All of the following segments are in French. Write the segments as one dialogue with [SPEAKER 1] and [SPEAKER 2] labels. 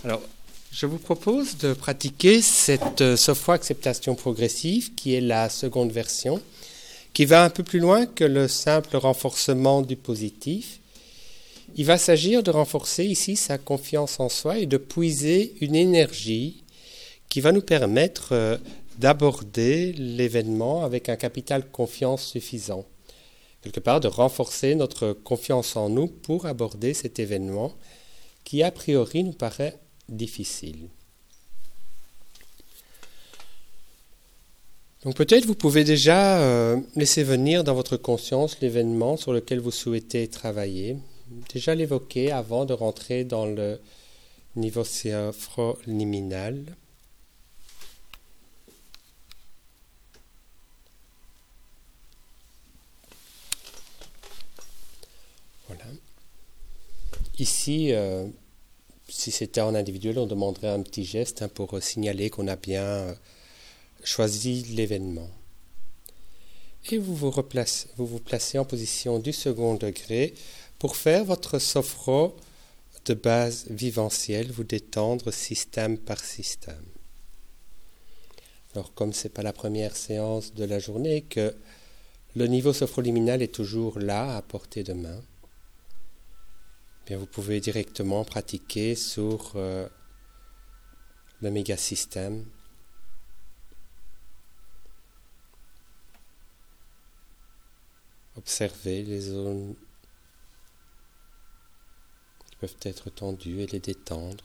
[SPEAKER 1] Alors, je vous propose de pratiquer cette sophro acceptation progressive qui est la seconde version, qui va un peu plus loin que le simple renforcement du positif. Il va s'agir de renforcer ici sa confiance en soi et de puiser une énergie qui va nous permettre d'aborder l'événement avec un capital confiance suffisant. Quelque part, de renforcer notre confiance en nous pour aborder cet événement qui, a priori, nous paraît difficile. Donc peut-être vous pouvez déjà laisser venir dans votre conscience l'événement sur lequel vous souhaitez travailler. Déjà l'évoquer avant de rentrer dans le niveau sophroliminal. Voilà. Ici, si c'était en individuel, on demanderait un petit geste pour signaler qu'on a bien choisi l'événement. Et vous vous placez en position du second degré pour faire votre sophro de base vivencielle, vous détendre système par système. Alors comme ce n'est pas la première séance de la journée, que le niveau sophroliminal est toujours là, à portée de main, bien vous pouvez directement pratiquer sur le mégasystème. Observez les zones qui peuvent être tendues et les détendre.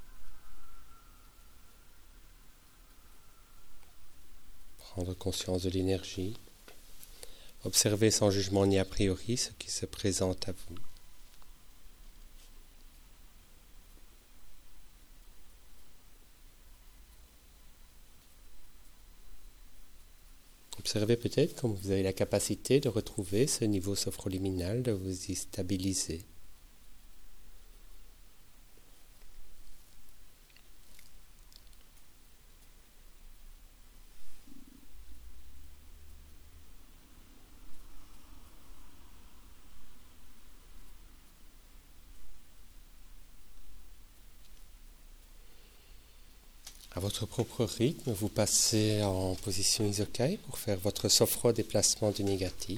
[SPEAKER 1] Prendre conscience de l'énergie. Observez sans jugement ni a priori ce qui se présente à vous. Observez peut-être comme vous avez la capacité de retrouver ce niveau sophroliminal, de vous y stabiliser. À votre propre rythme, vous passez en position isokai pour faire votre sophro déplacement du négatif.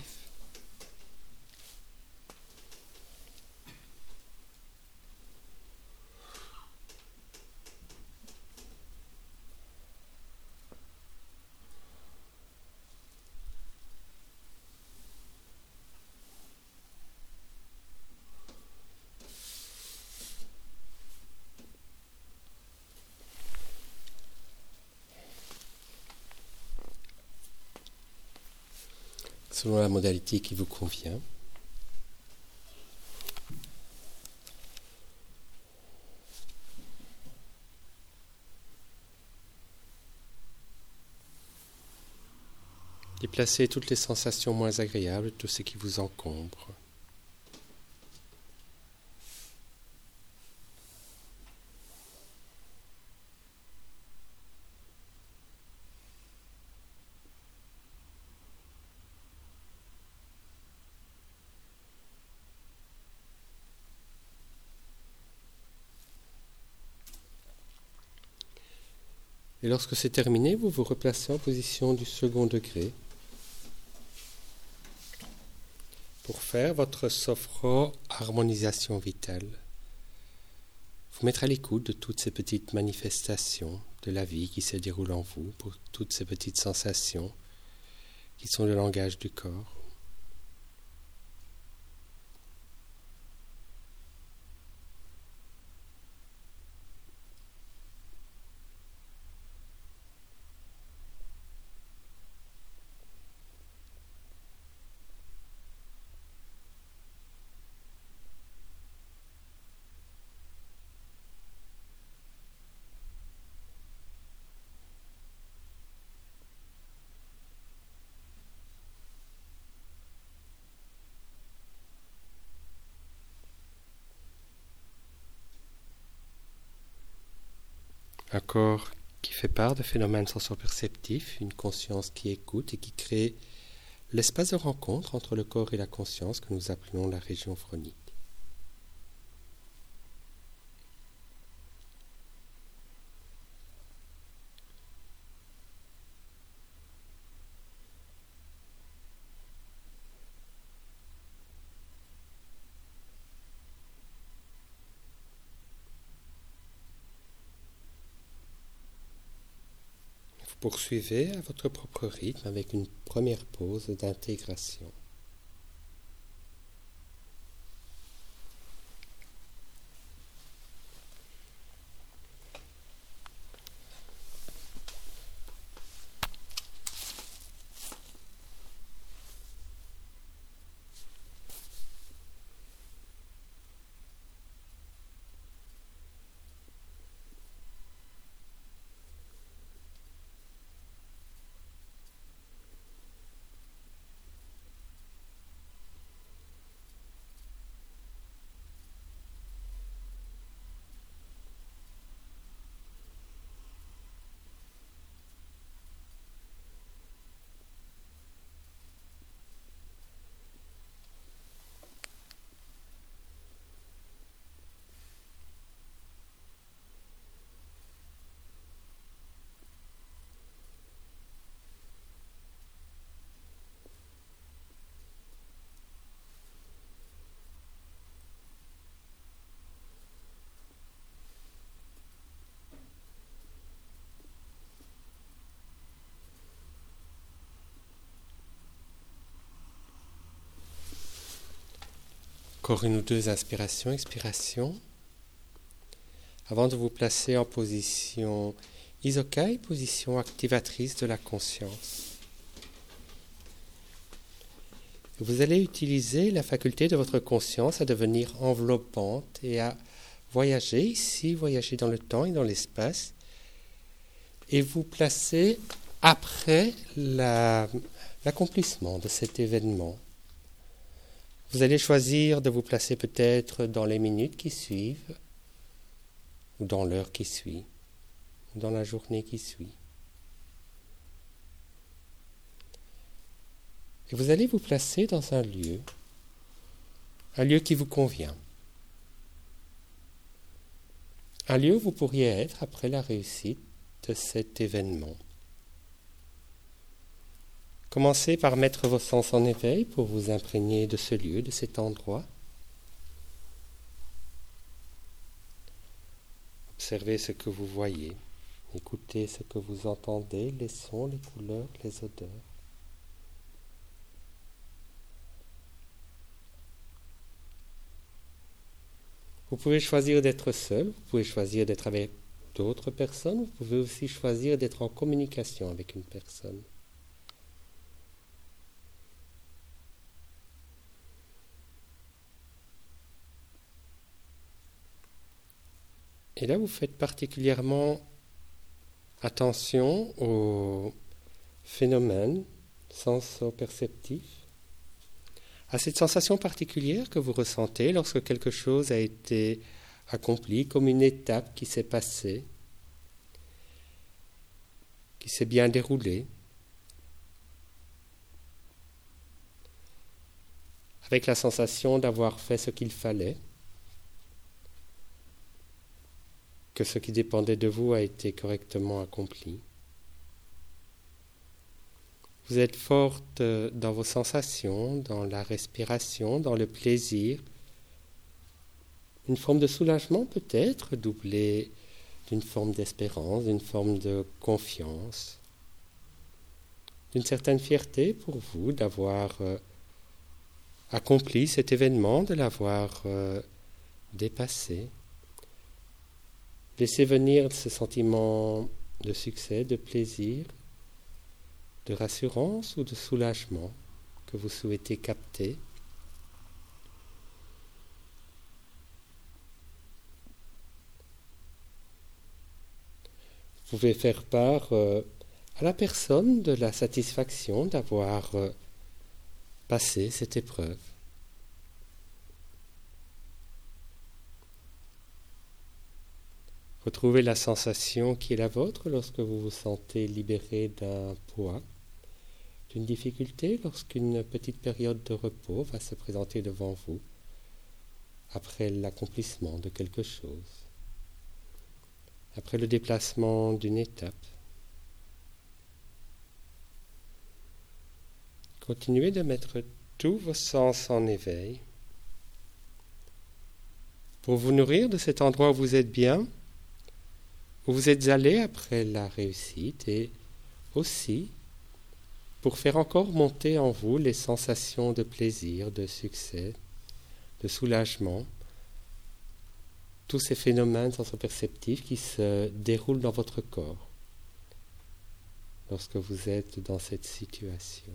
[SPEAKER 1] Selon la modalité qui vous convient. Déplacez toutes les sensations moins agréables, tout ce qui vous encombre. Et lorsque c'est terminé, vous vous replacez en position du second degré pour faire votre sophro harmonisation vitale. Vous mettre à l'écoute de toutes ces petites manifestations de la vie qui se déroulent en vous, pour toutes ces petites sensations qui sont le langage du corps. Un corps qui fait part de phénomènes sensoriperceptifs, une conscience qui écoute et qui crée l'espace de rencontre entre le corps et la conscience que nous appelons la région phronique. Poursuivez à votre propre rythme avec une première pause d'intégration. Encore une ou deux inspirations, expirations. Avant de vous placer en position Isokai, position activatrice de la conscience. Vous allez utiliser la faculté de votre conscience à devenir enveloppante et à voyager ici, voyager dans le temps et dans l'espace, et vous placer après l'accomplissement de cet événement. Vous allez choisir de vous placer peut-être dans les minutes qui suivent, ou dans l'heure qui suit, ou dans la journée qui suit. Et vous allez vous placer dans un lieu qui vous convient. Un lieu où vous pourriez être après la réussite de cet événement. Commencez par mettre vos sens en éveil pour vous imprégner de ce lieu, de cet endroit. Observez ce que vous voyez, écoutez ce que vous entendez, les sons, les couleurs, les odeurs. Vous pouvez choisir d'être seul, vous pouvez choisir d'être avec d'autres personnes, vous pouvez aussi choisir d'être en communication avec une personne. Et là, vous faites particulièrement attention aux phénomènes senso-perceptifs, à cette sensation particulière que vous ressentez lorsque quelque chose a été accompli, comme une étape qui s'est passée, qui s'est bien déroulée, avec la sensation d'avoir fait ce qu'il fallait, que ce qui dépendait de vous a été correctement accompli. Vous êtes forte dans vos sensations, dans la respiration, dans le plaisir. Une forme de soulagement peut-être, doublée d'une forme d'espérance, d'une forme de confiance, d'une certaine fierté pour vous d'avoir accompli cet événement, de l'avoir dépassé. Laissez venir ce sentiment de succès, de plaisir, de rassurance ou de soulagement que vous souhaitez capter. Vous pouvez faire part à la personne de la satisfaction d'avoir passé cette épreuve. Retrouvez la sensation qui est la vôtre lorsque vous vous sentez libéré d'un poids, d'une difficulté, lorsqu'une petite période de repos va se présenter devant vous après l'accomplissement de quelque chose, après le déplacement d'une étape. Continuez de mettre tous vos sens en éveil pour vous nourrir de cet endroit où vous êtes bien, où vous êtes allé après la réussite et aussi pour faire encore monter en vous les sensations de plaisir, de succès, de soulagement, tous ces phénomènes sensoperceptifs qui se déroulent dans votre corps lorsque vous êtes dans cette situation.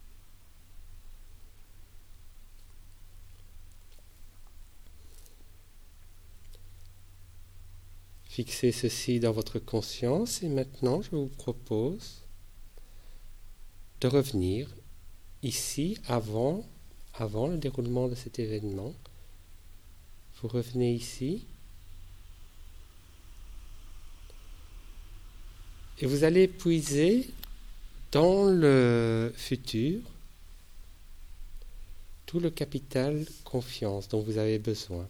[SPEAKER 1] Fixez ceci dans votre conscience et maintenant je vous propose de revenir ici avant le déroulement de cet événement. Vous revenez ici et vous allez puiser dans le futur tout le capital confiance dont vous avez besoin.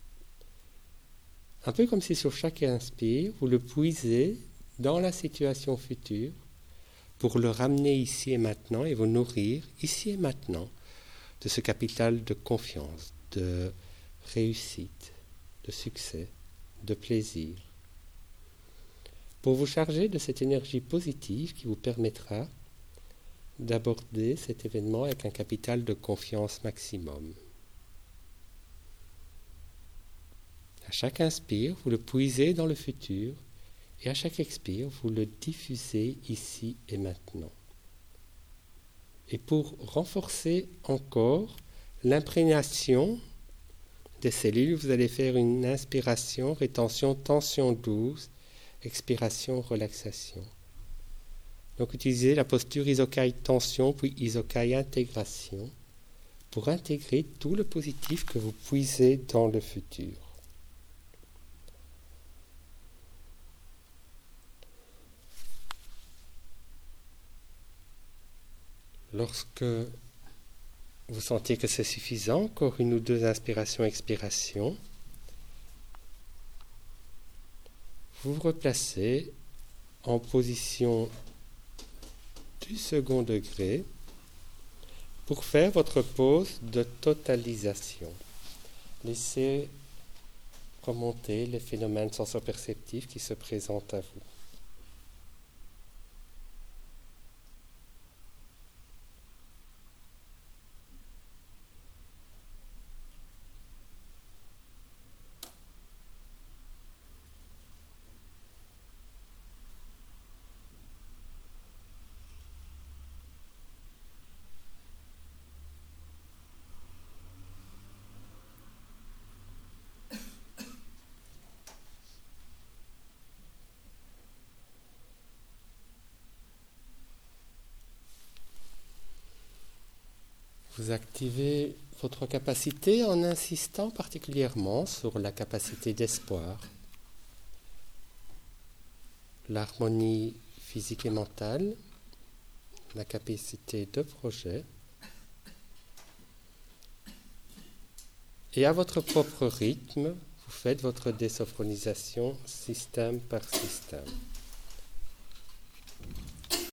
[SPEAKER 1] Un peu comme si sur chaque inspire, vous le puisez dans la situation future pour le ramener ici et maintenant et vous nourrir ici et maintenant de ce capital de confiance, de réussite, de succès, de plaisir, pour vous charger de cette énergie positive qui vous permettra d'aborder cet événement avec un capital de confiance maximum. À chaque inspire, vous le puisez dans le futur et à chaque expire, vous le diffusez ici et maintenant. Et pour renforcer encore l'imprégnation des cellules, vous allez faire une inspiration, rétention, tension douce, expiration, relaxation. Donc utilisez la posture Isokai tension puis Isokai intégration pour intégrer tout le positif que vous puisez dans le futur. Lorsque vous sentez que c'est suffisant, encore une ou deux inspirations-expirations, vous vous replacez en position du second degré pour faire votre pause de totalisation. Laissez remonter les phénomènes sensoperceptifs qui se présentent à vous. Vous activez votre capacité en insistant particulièrement sur la capacité d'espoir, l'harmonie physique et mentale, la capacité de projet, et à votre propre rythme, vous faites votre désophronisation système par système.